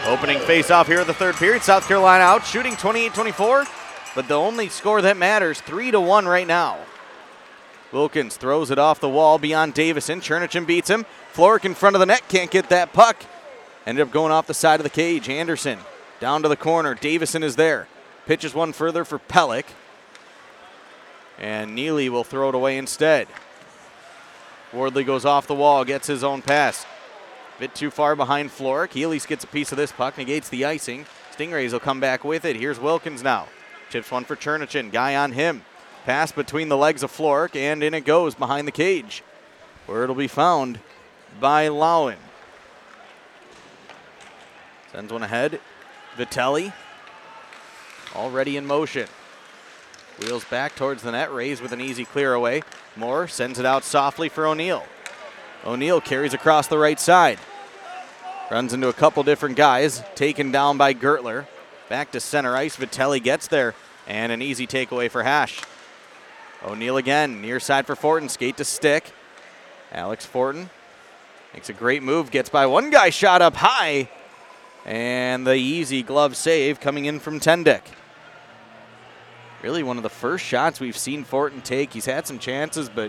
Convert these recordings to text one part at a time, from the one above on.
Opening face-off here of the third period. South Carolina out, shooting 28-24, but the only score that matters, 3-1 right now. Wilkins throws it off the wall beyond Davison. Chernichen beats him. Florek in front of the net, can't get that puck. Ended up going off the side of the cage. Anderson down to the corner. Davison is there. Pitches one further for Pellick. And Neely will throw it away instead. Wardley goes off the wall, gets his own pass. Bit too far behind Florek. He at least gets a piece of this puck, negates the icing. Stingrays will come back with it. Here's Wilkins now. Chips one for Chernichen. Guy on him. Pass between the legs of Florek, and in it goes behind the cage, where it'll be found by Lowen. Sends one ahead. Vitelli already in motion. Wheels back towards the net. Rays with an easy clear away. Moore sends it out softly for O'Neill. O'Neill carries across the right side. Runs into a couple different guys. Taken down by Gertler. Back to center ice. Vitelli gets there. And an easy takeaway for Hash. O'Neill again. Near side for Fortin. Skate to stick. Alex Fortin makes a great move. Gets by one guy. Shot up high. And the easy glove save coming in from Tendick. Really one of the first shots we've seen Fortin take. He's had some chances, but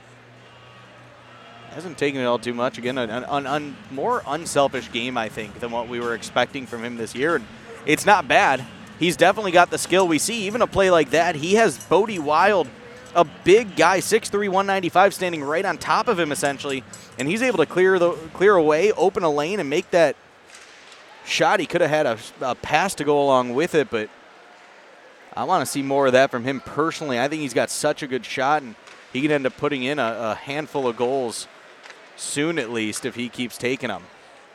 hasn't taken it all too much. Again, a more unselfish game, I think, than what we were expecting from him this year. And it's not bad. He's definitely got the skill. We see even a play like that. He has Bodie Wild, a big guy, 6'3", 195, standing right on top of him, essentially. And he's able to clear away, open a lane, and make that shot. He could have had a pass to go along with it, but I want to see more of that from him personally. I think he's got such a good shot, and he can end up putting in a handful of goals soon at least if he keeps taking them.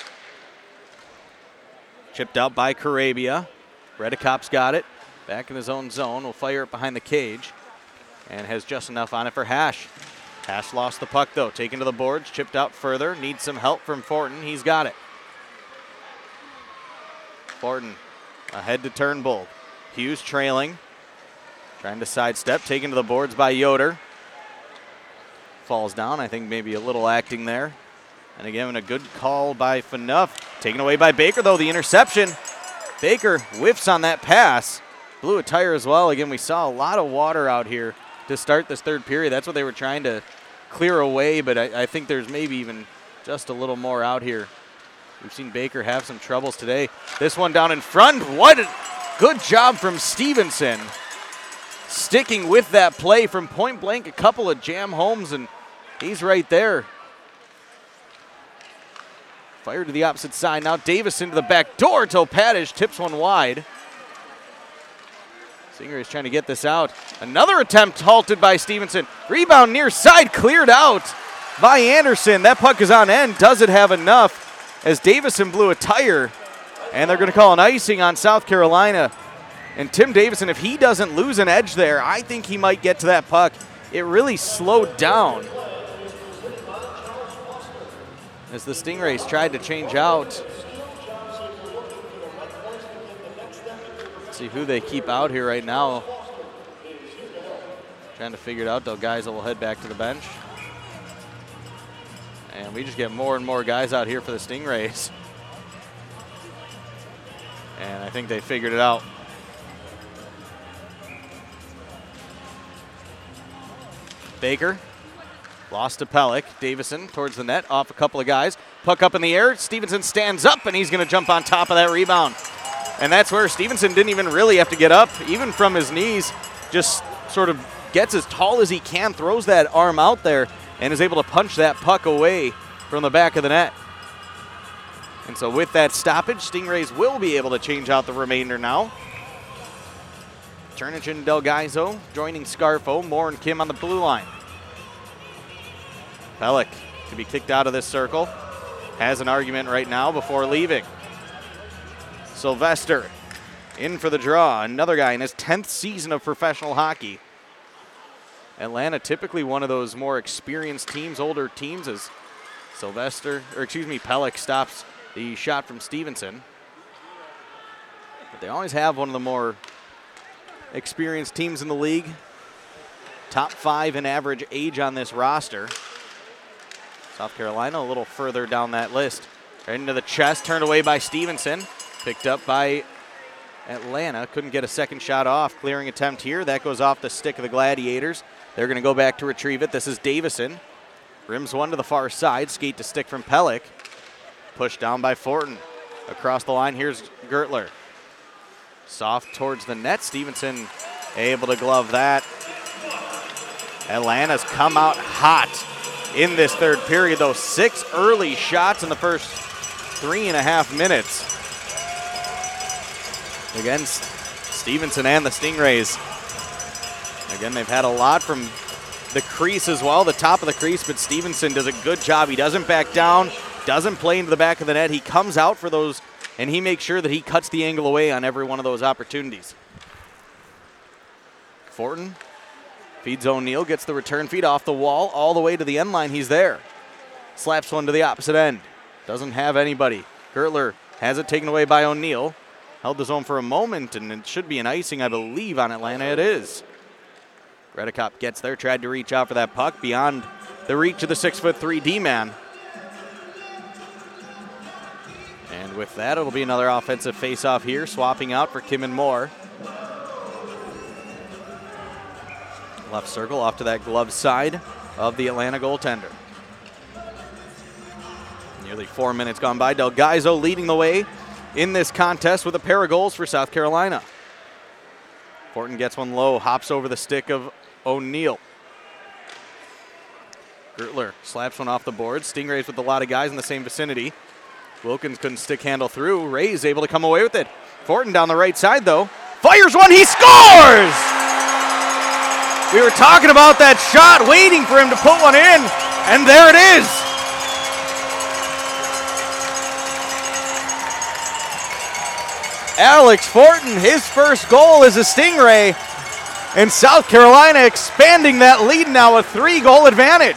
Chipped out by Carabia. Redekop's got it. Back in his own zone. Will fire it behind the cage. And has just enough on it for Hash. Hash lost the puck, though. Taken to the boards. Chipped out further. Needs some help from Fortin. He's got it. Fortin ahead to Turnbull. Hughes trailing. Trying to sidestep. Taken to the boards by Yoder. Falls down. I think maybe a little acting there. And again, a good call by Phaneuf. Taken away by Baker, though. The interception. Baker whiffs on that pass. Blew a tire as well. Again, we saw a lot of water out here to start this third period. That's what they were trying to clear away, but I think there's maybe even just a little more out here. We've seen Baker have some troubles today. This one down in front. What a good job from Stevenson. Sticking with that play from point blank. A couple of jam homes, and he's right there. Fired to the opposite side. Now Davis into the back door till Padish tips one wide. Singer is trying to get this out. Another attempt halted by Stevenson. Rebound near side cleared out by Anderson. That puck is on end. Does it have enough as Davison blew a tire? And they're going to call an icing on South Carolina. And Tim Davison, if he doesn't lose an edge there, I think he might get to that puck. It really slowed down as the Stingrays tried to change out. Let's see who they keep out here right now. Trying to figure it out, though. Guys will head back to the bench. And we just get more and more guys out here for the Stingrays. And I think they figured it out. Baker. Lost to Pellick. Davison towards the net, off a couple of guys. Puck up in the air. Stevenson stands up, and he's going to jump on top of that rebound. And that's where Stevenson didn't even really have to get up, even from his knees. Just sort of gets as tall as he can, throws that arm out there, and is able to punch that puck away from the back of the net. And so with that stoppage, Stingrays will be able to change out the remainder now. Chernichen and Delgaizo joining Scarfo. Moore and Kim on the blue line. Pellick to be kicked out of this circle. Has an argument right now before leaving. Sylvester in for the draw. Another guy in his 10th season of professional hockey. Atlanta typically one of those more experienced teams, older teams, as Pellick stops the shot from Stevenson. But they always have one of the more experienced teams in the league. Top 5 in average age on this roster. South Carolina a little further down that list. Right into the chest, turned away by Stevenson. Picked up by Atlanta. Couldn't get a second shot off. Clearing attempt here. That goes off the stick of the Gladiators. They're going to go back to retrieve it. This is Davison. Rims one to the far side. Skate to stick from Pellick. Pushed down by Fortin. Across the line, here's Gertler. Soft towards the net. Stevenson able to glove that. Atlanta's come out hot in this third period, though. 6 early shots in the first 3.5 minutes against Stevenson and the Stingrays. Again, they've had a lot from the crease as well, the top of the crease, but Stevenson does a good job. He doesn't back down, doesn't play into the back of the net. He comes out for those, and he makes sure that he cuts the angle away on every one of those opportunities. Fortin feeds O'Neill, gets the return feed off the wall, all the way to the end line. He's there. Slaps one to the opposite end. Doesn't have anybody. Gertler has it taken away by O'Neill. Held the zone for a moment, and it should be an icing, I believe, on Atlanta. It is. Redekop gets there, tried to reach out for that puck beyond the reach of the 6'3" D-man. And with that, it'll be another offensive face-off here, swapping out for Kim and Moore. Left circle off to that glove side of the Atlanta goaltender. Nearly 4 minutes gone by. Delgaizo leading the way in this contest with a pair of goals for South Carolina. Fortin gets one low, hops over the stick of O'Neill. Gertler slaps one off the board. Stingrays with a lot of guys in the same vicinity. Wilkins couldn't stick handle through. Ray's able to come away with it. Fortin down the right side, though. Fires one, he scores! We were talking about that shot, waiting for him to put one in, and there it is. Alex Fortin, his first goal as a Stingray, and South Carolina expanding that lead now, a 3-goal advantage.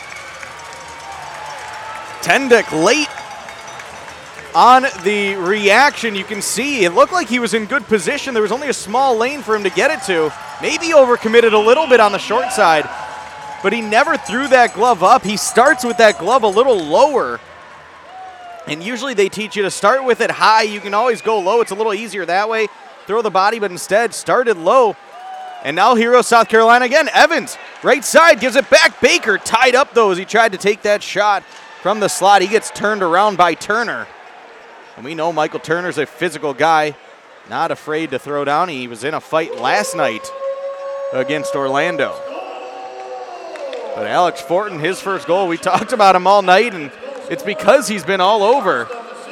Tendick late on the reaction. You can see it looked like he was in good position. There was only a small lane for him to get it to. Maybe overcommitted a little bit on the short side, but he never threw that glove up. He starts with that glove a little lower, and usually they teach you to start with it high. You can always go low. It's a little easier that way. Throw the body, but instead started low. And now here goes South Carolina again. Evans, right side, gives it back. Baker tied up, though, as he tried to take that shot from the slot. He gets turned around by Turner. And we know Michael Turner's a physical guy, not afraid to throw down. He was in a fight last night against Orlando. But Alex Fortin, his first goal, we talked about him all night, and it's because he's been all over.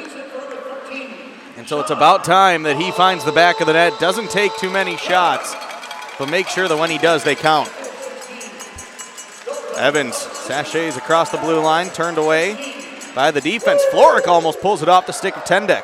And so it's about time that he finds the back of the net. Doesn't take too many shots, but make sure that when he does, they count. Evans sachets across the blue line, turned away by the defense. Floric almost pulls it off the stick of Tendick.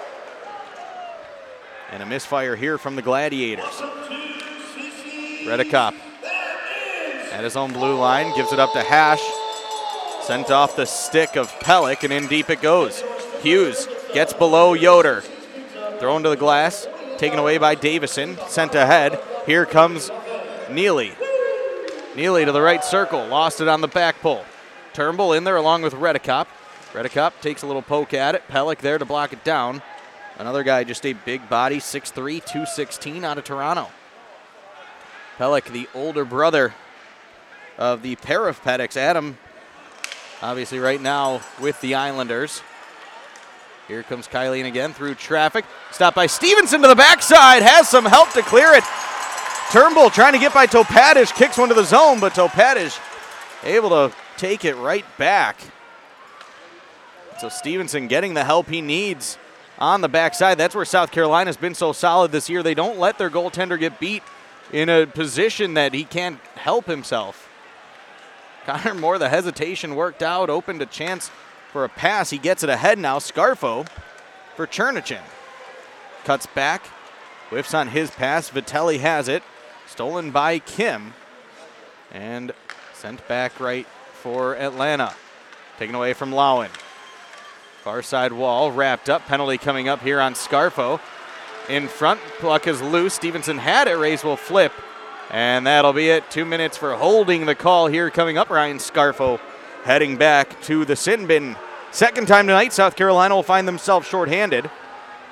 And a misfire here from the Gladiators. Redekop at his own blue line, gives it up to Hash. Sent off the stick of Pellick, and in deep it goes. Hughes gets below Yoder. Thrown to the glass, taken away by Davison, sent ahead. Here comes Neely. Neely to the right circle, lost it on the back pull. Turnbull in there along with Redekop. Redekop takes a little poke at it. Pellick there to block it down. Another guy, just a big body, 6'3", 216 out of Toronto. Pellick, the older brother of the pair of Pettix. Adam, obviously right now with the Islanders. Here comes Kylene again through traffic. Stopped by Stevenson to the backside. Has some help to clear it. Turnbull trying to get by Topadish. Kicks one to the zone, but Topadish able to take it right back. So Stevenson getting the help he needs on the backside. That's where South Carolina's been so solid this year. They don't let their goaltender get beat in a position that he can't help himself. Connor Moore, the hesitation worked out, opened a chance for a pass. He gets it ahead now. Scarfo for Chernichin. Cuts back, whiffs on his pass. Vitelli has it. Stolen by Kim. And sent back right for Atlanta. Taken away from Lowen. Far side wall wrapped up. Penalty coming up here on Scarfo. In front, puck is loose. Stevenson had it. Rays will flip. And that'll be it. 2 minutes for holding the call here coming up. Ryan Scarfo heading back to the sin bin. Second time tonight, South Carolina will find themselves shorthanded.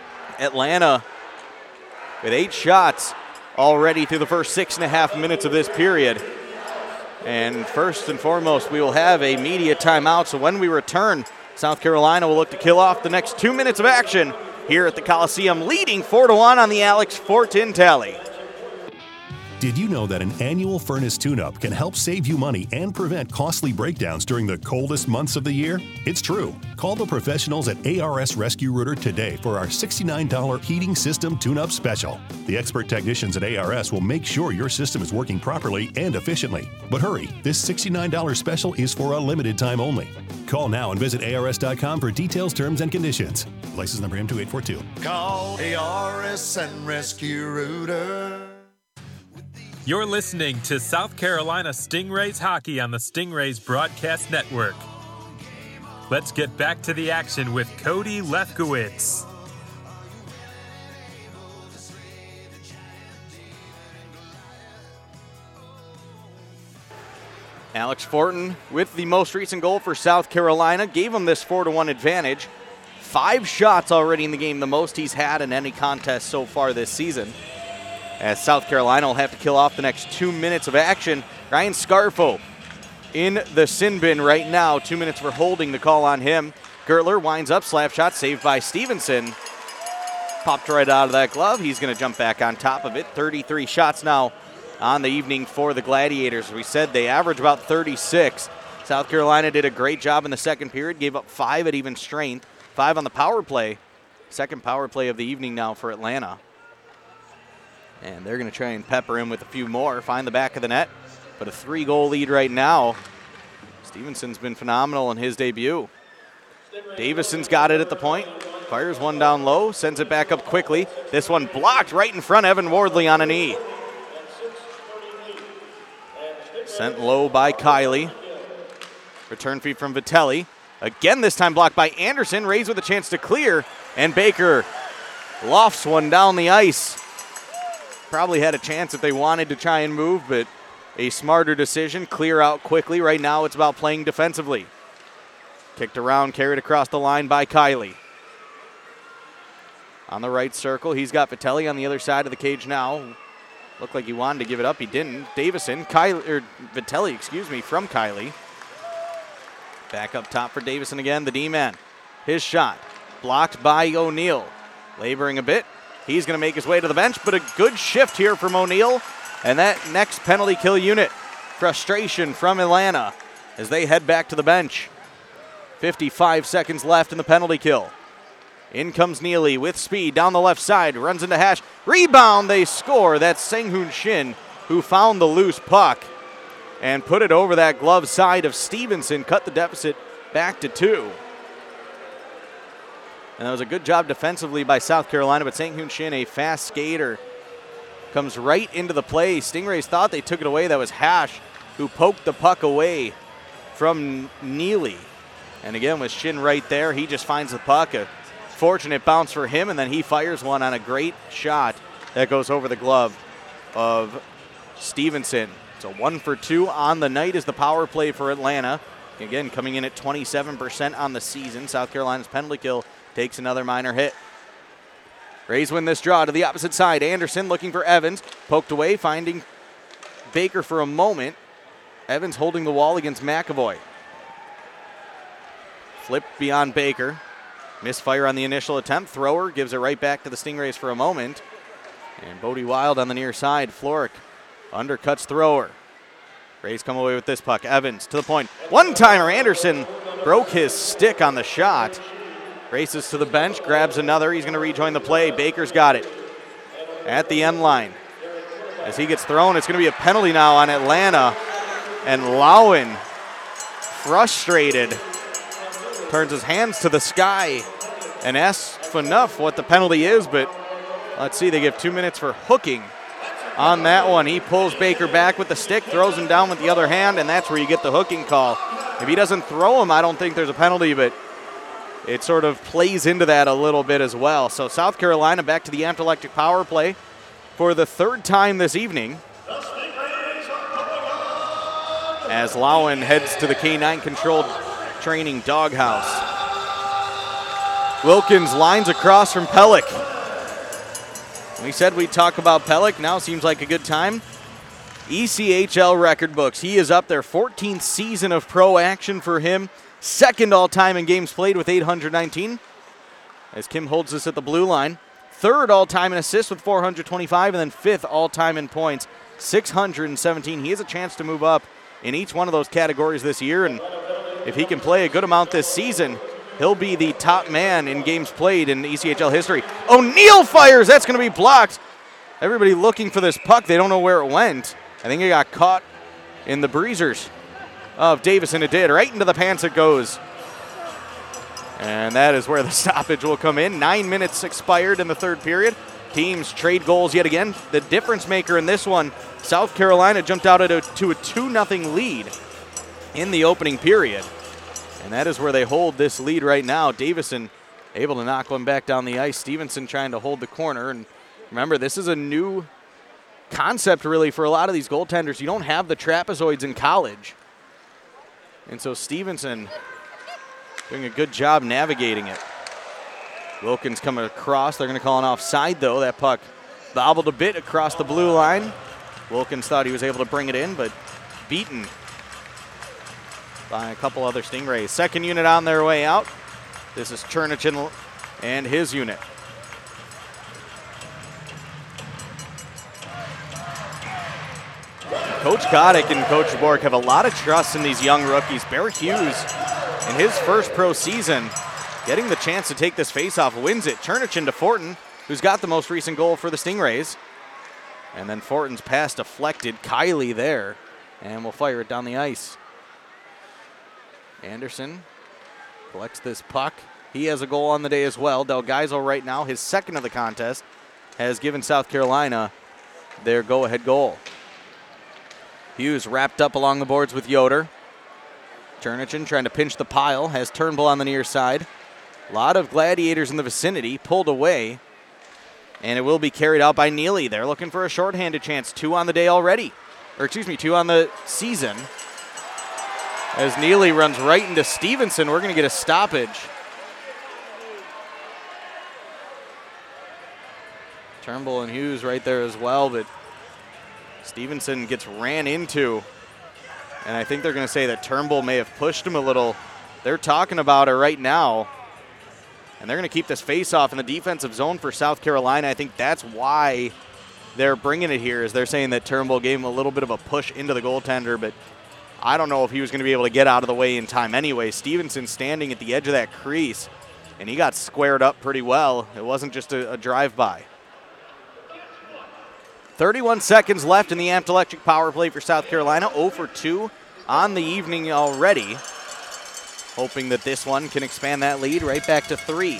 Atlanta with 8 shots already through the first 6.5 minutes of this period. And first and foremost, we will have a media timeout. So when we return, South Carolina will look to kill off the next 2 minutes of action here at the Coliseum, leading 4-1 on the Alex Fortin tally. Did you know that an annual furnace tune-up can help save you money and prevent costly breakdowns during the coldest months of the year? It's true. Call the professionals at ARS Rescue Rooter today for our $69 heating system tune-up special. The expert technicians at ARS will make sure your system is working properly and efficiently. But hurry, this $69 special is for a limited time only. Call now and visit ARS.com for details, terms, and conditions. License number M2842. Call ARS and Rescue Rooter. You're listening to South Carolina Stingrays hockey on the Stingrays Broadcast Network. Let's get back to the action with Cody Lefkowitz. Alex Fortin with the most recent goal for South Carolina gave him this 4-1 advantage. 5 shots already in the game, the most he's had in any contest so far this season. As South Carolina will have to kill off the next 2 minutes of action. Ryan Scarfo in the sin bin right now. 2 minutes for holding the call on him. Gertler winds up, slap shot saved by Stevenson. Popped right out of that glove. He's going to jump back on top of it. 33 shots now on the evening for the Gladiators. We said they average about 36. South Carolina did a great job in the second period, gave up 5 at even strength, 5 on the power play. Second power play of the evening now for Atlanta. And they're going to try and pepper him with a few more, find the back of the net. But a 3-goal lead right now. Stevenson's been phenomenal in his debut. Davison's got it at the point. Fires one down low, sends it back up quickly. This one blocked right in front, Evan Wardley on a knee. Sent low by Kiley. Return feed from Vitelli. Again, this time blocked by Anderson. Rays with a chance to clear. And Baker lofts one down the ice. Probably had a chance if they wanted to try and move, but a smarter decision. Clear out quickly. Right now it's about playing defensively. Kicked around, carried across the line by Kiley. On the right circle, he's got Vitelli on the other side of the cage now. Looked like he wanted to give it up. He didn't. Vitelli, from Kiley. Back up top for Davison again, the D-man. His shot blocked by O'Neill. Laboring a bit. He's going to make his way to the bench, but a good shift here from O'Neill. And that next penalty kill unit. Frustration from Atlanta as they head back to the bench. 55 seconds left in the penalty kill. In comes Neely with speed down the left side. Runs into hash. Rebound, they score. That's Sang-Hoon Shin who found the loose puck and put it over that glove side of Stevenson. Cut the deficit back to 2. And that was a good job defensively by South Carolina, but Sang-Hoon Shin, a fast skater, comes right into the play. Stingrays thought they took it away. That was Hash who poked the puck away from Neely. And again, with Shin right there, he just finds the puck. A fortunate bounce for him, and then he fires one on a great shot that goes over the glove of Stevenson. So 1 for 2 on the night is the power play for Atlanta. Again, coming in at 27% on the season. South Carolina's penalty kill takes another minor hit. Rays win this draw to the opposite side. Anderson looking for Evans. Poked away, finding Baker for a moment. Evans holding the wall against McAvoy. Flipped beyond Baker. Misfire on the initial attempt. Thrower gives it right back to the Stingrays for a moment. And Bodie Wild on the near side. Floric undercuts Thrower. Rays come away with this puck. Evans to the point. One-timer. Anderson broke his stick on the shot. Races to the bench, grabs another. He's going to rejoin the play. Baker's got it at the end line. As he gets thrown, it's going to be a penalty now on Atlanta. And Lowen, frustrated, turns his hands to the sky and asks Phaneuf what the penalty is, but let's see, they give 2 minutes for hooking on that one. He pulls Baker back with the stick, throws him down with the other hand, and that's where you get the hooking call. If he doesn't throw him, I don't think there's a penalty, but it sort of plays into that a little bit as well. So South Carolina back to the Amped Electric power play for the 3rd time this evening, as Lowen heads to the K9-controlled training doghouse. Wilkins lines across from Pellick. We said we'd talk about Pellick. Now seems like a good time. ECHL record books. He is up there. 14th season of pro action for him. Second all-time in games played with 819. As Kim holds this at the blue line. Third all-time in assists with 425. And then fifth all-time in points, 617. He has a chance to move up in each one of those categories this year. And if he can play a good amount this season, he'll be the top man in games played in ECHL history. O'Neal fires. That's going to be blocked. Everybody looking for this puck. They don't know where it went. I think it got caught in the breezers of Davison. It did. Right into the pants it goes. And that is where the stoppage will come in. 9 minutes expired in the third period. Teams trade goals yet again. The difference maker in this one, South Carolina jumped out to a 2-0 lead in the opening period. And that is where they hold this lead right now. Davison able to knock one back down the ice. Stevenson trying to hold the corner. And remember, this is a new concept really for a lot of these goaltenders. You don't have the trapezoids in college. And so Stevenson doing a good job navigating it. Wilkins coming across. They're going to call an offside though. That puck bobbled a bit across the blue line. Wilkins thought he was able to bring it in, but beaten by a couple other Stingrays. Second unit on their way out. This is Chernichin and his unit. Coach Goddick and Coach Bork have a lot of trust in these young rookies. Bear Hughes, in his first pro season, getting the chance to take this faceoff, wins it. Chernichin to Fortin, who's got the most recent goal for the Stingrays. And then Fortin's pass deflected. Kiley there, and will fire it down the ice. Anderson collects this puck. He has a goal on the day as well. Del Geisel right now, his second of the contest, has given South Carolina their go-ahead goal. Hughes wrapped up along the boards with Yoder. Chernichin trying to pinch the pile, has Turnbull on the near side. A lot of Gladiators in the vicinity, pulled away, and it will be carried out by Neely. They're looking for a shorthanded chance, 2 on the day already, or 2 on the season. As Neely runs right into Stevenson, we're going to get a stoppage. Turnbull and Hughes right there as well, but Stevenson gets ran into, and I think they're going to say that Turnbull may have pushed him a little. They're talking about it right now, and they're going to keep this face-off in the defensive zone for South Carolina. I think that's why they're bringing it here, is they're saying that Turnbull gave him a little bit of a push into the goaltender, but I don't know if he was going to be able to get out of the way in time anyway. Stevenson standing at the edge of that crease, and he got squared up pretty well. It wasn't just a drive-by. 31 seconds left in the Amped Electric power play for South Carolina. 0 for 2 on the evening already. Hoping that this one can expand that lead right back to 3.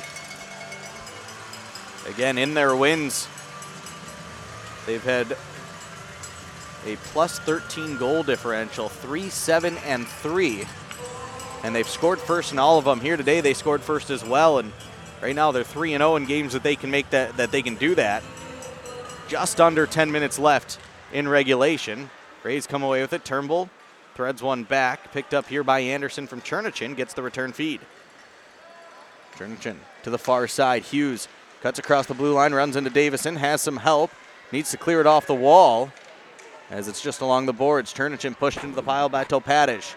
Again, in their wins, they've had a plus 13 goal differential, 3, 7, and 3. And they've scored first in all of them. Here today, they scored first as well. And right now, they're 3-0 in games that they can make that they can do that. Just under 10 minutes left in regulation. Rays come away with it. Turnbull threads one back. Picked up here by Anderson from Chernichin. Gets the return feed. Chernichin to the far side. Hughes cuts across the blue line. Runs into Davison. Has some help. Needs to clear it off the wall, as it's just along the boards. Chernichin pushed into the pile by Topadish.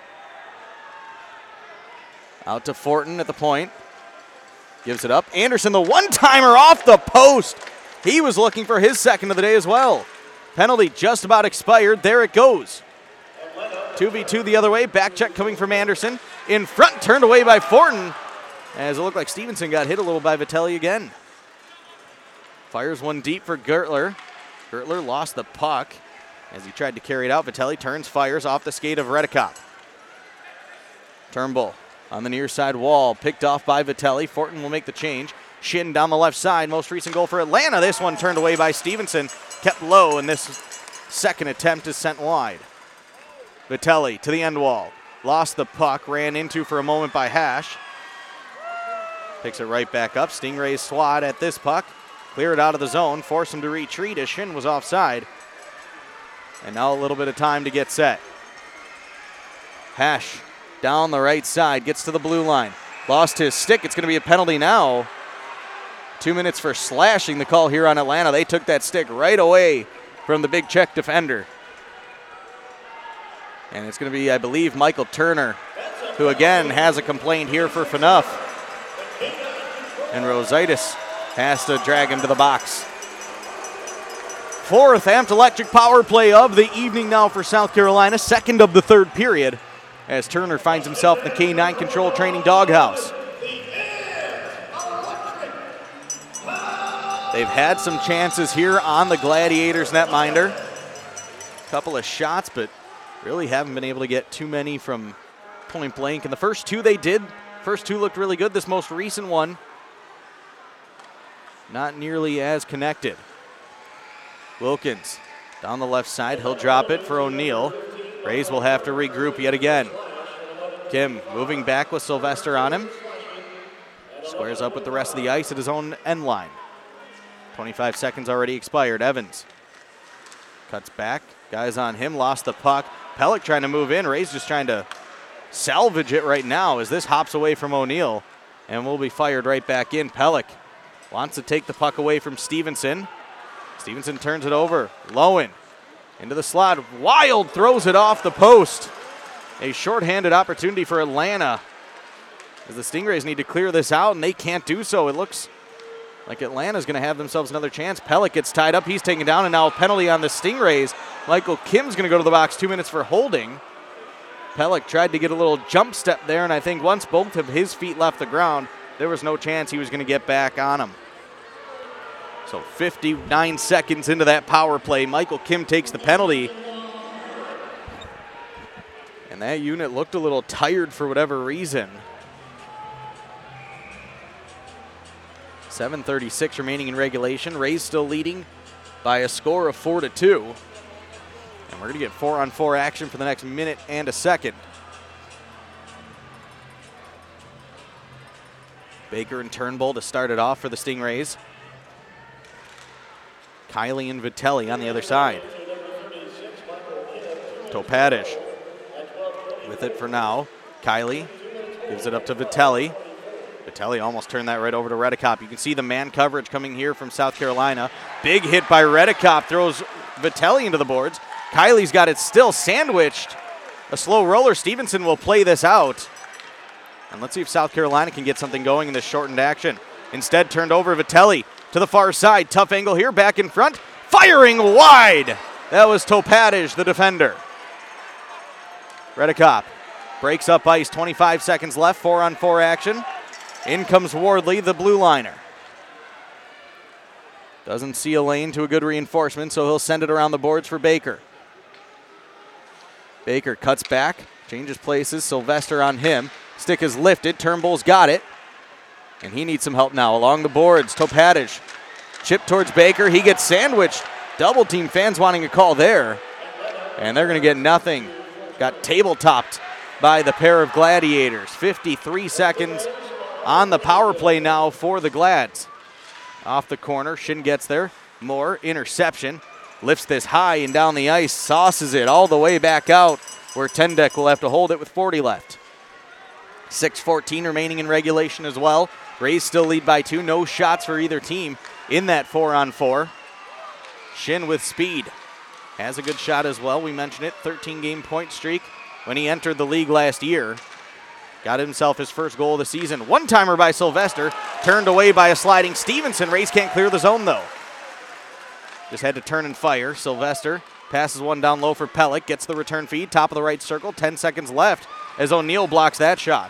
Out to Fortin at the point. Gives it up. Anderson, the one-timer off the post. He was looking for his second of the day as well. Penalty just about expired. There it goes. 2v2 the other way. Back check coming from Anderson. In front, turned away by Fortin, as it looked like Stevenson got hit a little by Vitelli again. Fires one deep for Gertler. Gertler lost the puck as he tried to carry it out. Vitelli turns, fires off the skate of Redicop. Turnbull on the near side wall. Picked off by Vitelli. Fortin will make the change. Shin down the left side. Most recent goal for Atlanta. This one turned away by Stevenson. Kept low, and this second attempt is sent wide. Vitelli to the end wall. Lost the puck. Ran into for a moment by Hash. Picks it right back up. Stingrays swat at this puck. Clear it out of the zone. Force him to retreat as Shin was offside. And now a little bit of time to get set. Hash down the right side. Gets to the blue line. Lost his stick. It's going to be a penalty now. 2 minutes for slashing, the call here on Atlanta. They took that stick right away from the big Czech defender. And it's going to be, I believe, Michael Turner, who again has a complaint here for Phaneuf. And Rosaitis has to drag him to the box. Fourth Amped Electric power play of the evening now for South Carolina, second of the third period, as Turner finds himself in the K9 Control Training doghouse. They've had some chances here on the Gladiators netminder. A couple of shots, but really haven't been able to get too many from point blank. And the first two they did. First two looked really good. This most recent one, not nearly as connected. Wilkins down the left side. He'll drop it for O'Neill. Rays will have to regroup yet again. Kim moving back with Sylvester on him. Squares up with the rest of the ice at his own end line. 25 seconds already expired. Evans cuts back. Guys on him. Lost the puck. Pellick trying to move in. Rays just trying to salvage it right now as this hops away from O'Neill and will be fired right back in. Pellick wants to take the puck away from Stevenson. Stevenson turns it over. Lowen into the slot. Wild throws it off the post. A shorthanded opportunity for Atlanta as the Stingrays need to clear this out, and they can't do so. It looks like Atlanta's going to have themselves another chance. Pellick gets tied up. He's taken down, and now a penalty on the Stingrays. Michael Kim's going to go to the box. 2 minutes for holding. Pellick tried to get a little jump step there, and I think once both of his feet left the ground, there was no chance he was going to get back on him. So 59 seconds into that power play, Michael Kim takes the penalty. And that unit looked a little tired for whatever reason. 7:36 remaining in regulation. Rays still leading by a score of 4-2. And we're going to get 4-on-4 action for the next minute and a second. Baker and Turnbull to start it off for the Stingrays. Kiley and Vitelli on the other side. Topadish with it for now. Kiley gives it up to Vitelli. Vitelli almost turned that right over to Redekop. You can see the man coverage coming here from South Carolina. Big hit by Redekop, throws Vitelli into the boards. Kiley's got it still sandwiched. A slow roller. Stevenson will play this out. And let's see if South Carolina can get something going in this shortened action. Instead, turned over Vitelli to the far side. Tough angle here, back in front. Firing wide. That was Topadish, the defender. Redekop breaks up ice. 25 seconds left. 4-on-4 action. In comes Wardley, the blue liner. Doesn't see a lane to a good reinforcement, so he'll send it around the boards for Baker. Baker cuts back, changes places. Sylvester on him. Stick is lifted. Turnbull's got it. And he needs some help now along the boards. Topadish. Chip towards Baker. He gets sandwiched. Double team fans wanting a call there. And they're going to get nothing. Got table-topped by the pair of Gladiators. 53 seconds on the power play now for the Glads. Off the corner. Shin gets there. Moore. Interception. Lifts this high and down the ice. Sauces it all the way back out where Tendek will have to hold it with 40 left. 6:14 remaining in regulation as well. Rays still lead by 2. No shots for either team in that 4-on-4. Shin with speed. Has a good shot as well. We mentioned it. 13-game point streak when he entered the league last year. Got himself his first goal of the season. One-timer by Sylvester. Turned away by a sliding Stevenson. Rays can't clear the zone, though. Just had to turn and fire. Sylvester passes one down low for Pellick. Gets the return feed. Top of the right circle. 10 seconds left as O'Neill blocks that shot.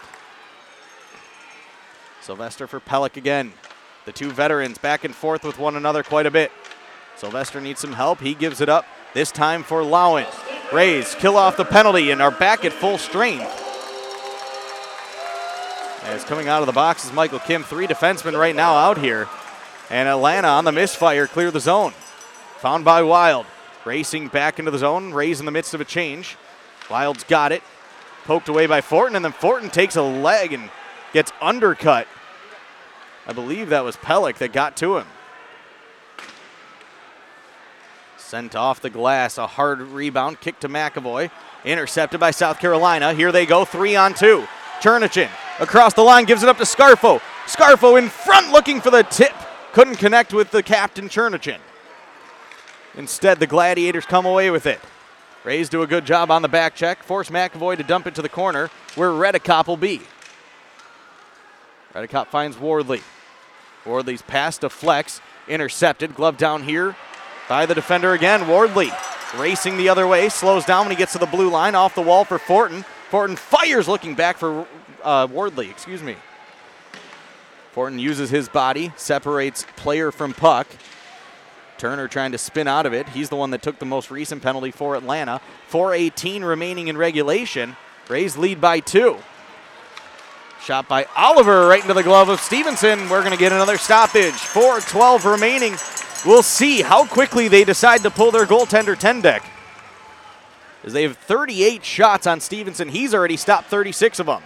Sylvester for Pellick again. The two veterans back and forth with one another quite a bit. Sylvester needs some help. He gives it up. This time for Lowen. Rays kill off the penalty and are back at full strength. As coming out of the box is Michael Kim. 3 defensemen right now out here. And Atlanta on the misfire clear the zone. Found by Wild. Racing back into the zone. Rays in the midst of a change. Wild's got it. Poked away by Fortin, and then Fortin takes a leg and gets undercut. I believe that was Pellick that got to him. Sent off the glass. A hard rebound. Kick to McAvoy. Intercepted by South Carolina. Here they go. 3-on-2. Chernichin across the line gives it up to Scarfo. Scarfo in front looking for the tip. couldn't connect with the captain, Chernichen. Instead, the Gladiators come away with it. Rays do a good job on the back check, force McAvoy to dump it to the corner where Redekop will be. Redekop finds Wardley. Wardley's pass deflects, intercepted, glove down here by the defender again. Wardley racing the other way, slows down when he gets to the blue line, off the wall for Fortin. Fortin fires looking back for Wardley, Fortin uses his body, separates player from puck. Turner trying to spin out of it. He's the one that took the most recent penalty for Atlanta. 4:18 remaining in regulation. Rays lead by 2. Shot by Oliver right into the glove of Stevenson. We're going to get another stoppage. 4:12 remaining. We'll see how quickly they decide to pull their goaltender Tendek. As they have 38 shots on Stevenson. He's already stopped 36 of them.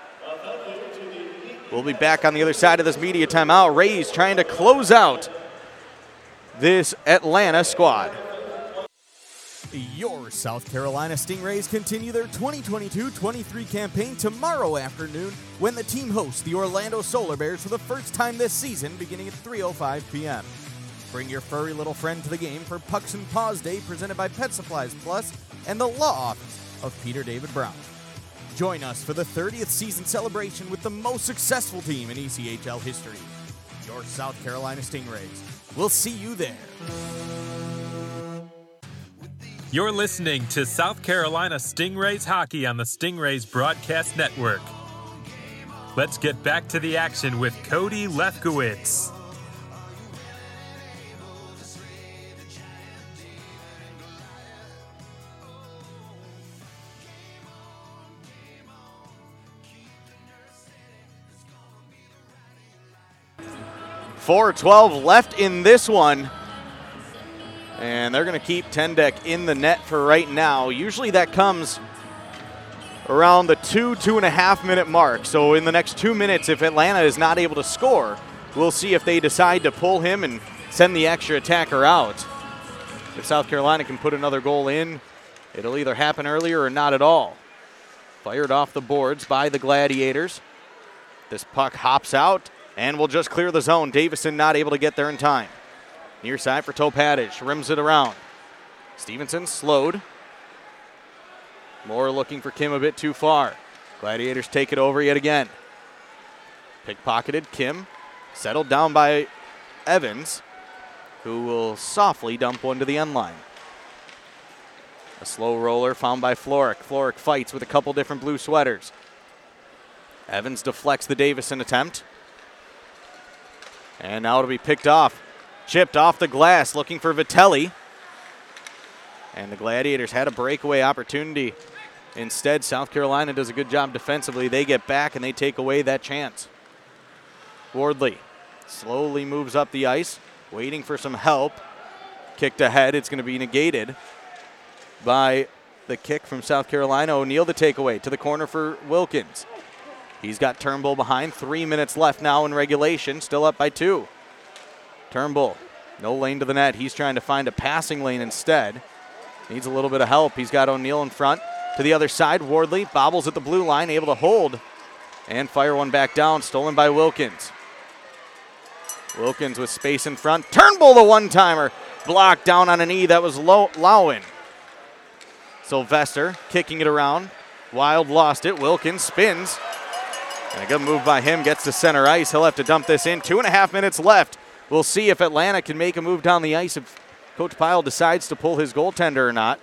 We'll be back on the other side of this media timeout. Rays trying to close out this Atlanta squad. Your South Carolina Stingrays continue their 2022-23 campaign tomorrow afternoon when the team hosts the Orlando Solar Bears for the first time this season, beginning at 3:05 p.m. Bring your furry little friend to the game for Pucks and Paws Day, presented by Pet Supplies Plus and the Law Office of Peter David Brown. Join us for the 30th season celebration with the most successful team in ECHL history, your South Carolina Stingrays. We'll see you there. You're listening to South Carolina Stingrays hockey on the Stingrays Broadcast Network. Let's get back to the action with Cody Lefkowitz. .412 left in this one. And they're going to keep Tendek in the net for right now. Usually that comes around the 2.5 minute mark. So in the next 2 minutes, if Atlanta is not able to score, we'll see if they decide to pull him and send the extra attacker out. If South Carolina can put another goal in, it'll either happen earlier or not at all. Fired off the boards by the Gladiators. This puck hops out and will just clear the zone. Davison not able to get there in time. Near side for Topadic, rims it around. Stevenson slowed. Moore looking for Kim a bit too far. Gladiators take it over yet again. Pickpocketed Kim, settled down by Evans, who will softly dump one to the end line. A slow roller found by Florek. Florek fights with a couple different blue sweaters. Evans deflects the Davison attempt. And now it'll be picked off. Chipped off the glass, looking for Vitelli. And the Gladiators had a breakaway opportunity. Instead, South Carolina does a good job defensively. They get back and they take away that chance. Wardley slowly moves up the ice, waiting for some help. Kicked ahead. It's going to be negated by the kick from South Carolina. O'Neal the takeaway to the corner for Wilkins. He's got Turnbull behind. 3 minutes left now in regulation. Still up by 2. Turnbull, no lane to the net. He's trying to find a passing lane instead. Needs a little bit of help. He's got O'Neal in front. To the other side, Wardley bobbles at the blue line, able to hold and fire one back down. Stolen by Wilkins. Wilkins with space in front. Turnbull, the one-timer. Blocked down on a knee. That was Lowen. Sylvester kicking it around. Wild lost it. Wilkins spins. And a good move by him. Gets to center ice. He'll have to dump this in. 2.5 minutes left. We'll see if Atlanta can make a move down the ice, if Coach Pyle decides to pull his goaltender or not.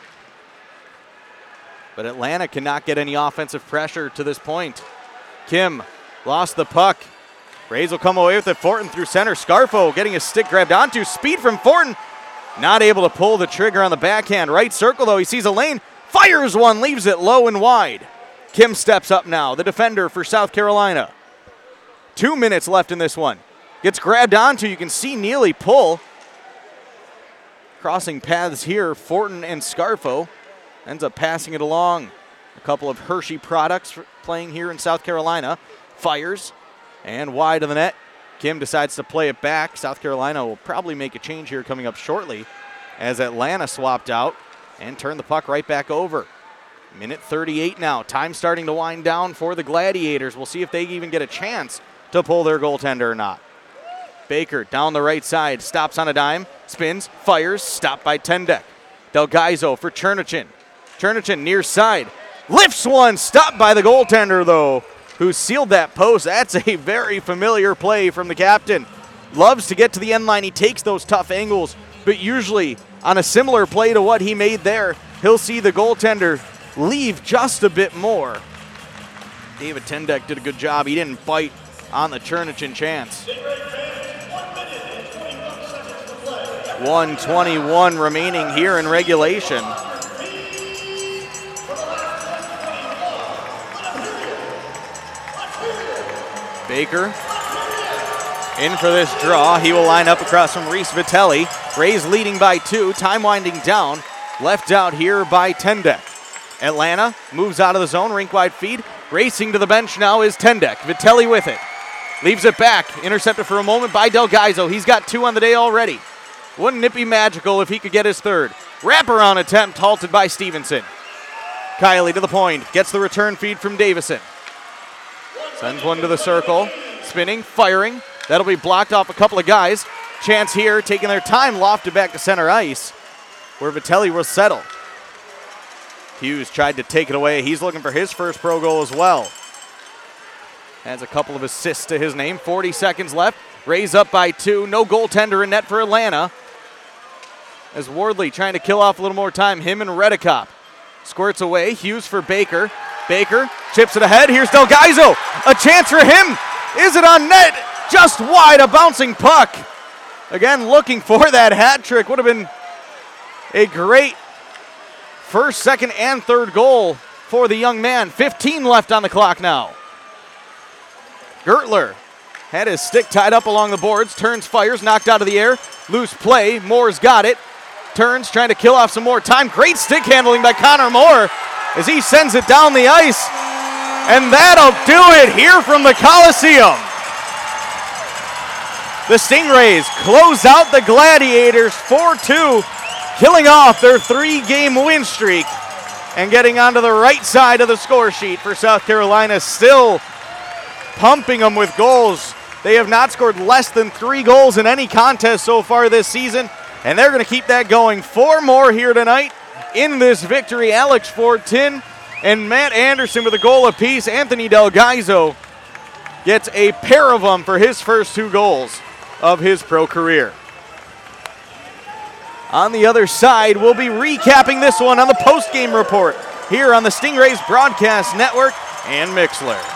But Atlanta cannot get any offensive pressure to this point. Kim lost the puck. Rays will come away with it. Fortin through center. Scarfo getting his stick grabbed onto. Speed from Fortin. Not able to pull the trigger on the backhand. Right circle, though. He sees a lane. Fires one. Leaves it low and wide. Kim steps up now. The defender for South Carolina. 2 minutes left in this one. Gets grabbed onto. You can see Neely pull. Crossing paths here. Fortin and Scarfo. Ends up passing it along. A couple of Hershey products playing here in South Carolina. Fires. And wide of the net. Kim decides to play it back. South Carolina will probably make a change here coming up shortly as Atlanta swapped out and turned the puck right back over. Minute 38 now. Time starting to wind down for the Gladiators. We'll see if they even get a chance to pull their goaltender or not. Baker down the right side, stops on a dime, spins, fires, stopped by Tendek. Delgaizo for Chernichin. Chernichin near side, lifts one, stopped by the goaltender though, who sealed that post. That's a very familiar play from the captain. Loves to get to the end line. He takes those tough angles, but usually on a similar play to what he made there, he'll see the goaltender leave just a bit more. David Tendek did a good job. He didn't bite on the Chernichin chance. 1:21 remaining here in regulation. Baker in for this draw. He will line up across from Reese Vitelli. Rays leading by 2. Time winding down. Left out here by Tendek. Atlanta moves out of the zone. Rink wide feed. Racing to the bench now is Tendek. Vitelli with it. Leaves it back. Intercepted for a moment by Delgaizo. He's got 2 on the day already. Wouldn't it be magical if he could get his 3rd? Wraparound attempt halted by Stevenson. Kiley to the point. Gets the return feed from Davison. Sends one to the circle. Spinning, firing. That'll be blocked off a couple of guys. Chance here, taking their time, lofted back to center ice, where Vitelli will settle. Hughes tried to take it away. He's looking for his first pro goal as well. Has a couple of assists to his name. 40 seconds left. Rays up by 2. No goaltender in net for Atlanta. As Wardley trying to kill off a little more time. Him and Redekop. Squirts away. Hughes for Baker. Baker chips it ahead. Here's Delgaizo. A chance for him. Is it on net? Just wide. A bouncing puck. Again, looking for that hat trick. Would have been a great first, second, and third goal for the young man. 15 left on the clock now. Gertler had his stick tied up along the boards. Turns, fires, knocked out of the air. Loose play. Moore's got it. Turns, trying to kill off some more time. Great stick handling by Connor Moore as he sends it down the ice. And that'll do it here from the Coliseum. The Stingrays close out the Gladiators 4-2, killing off their 3-game win streak and getting onto the right side of the score sheet for South Carolina, still pumping them with goals. They have not scored less than 3 goals in any contest so far this season, and they're going to keep that going. 4 more here tonight in this victory. Alex Fortin and Matt Anderson with a goal apiece. Anthony Delgaizo gets a pair of them for his first 2 goals of his pro career. On the other side, we'll be recapping this one on the post-game report here on the Stingrays Broadcast Network and Mixler.